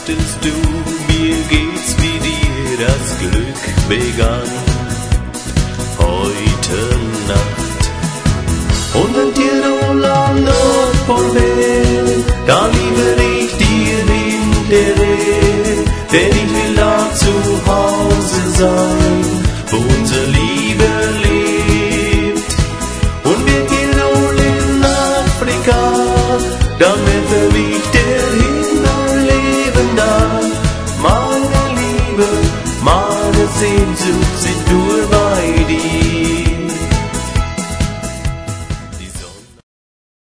sagtest du, mir geht's wie dir das Glück begann. Heute Nacht. Und wenn Tirol am Nordpol wäre, dann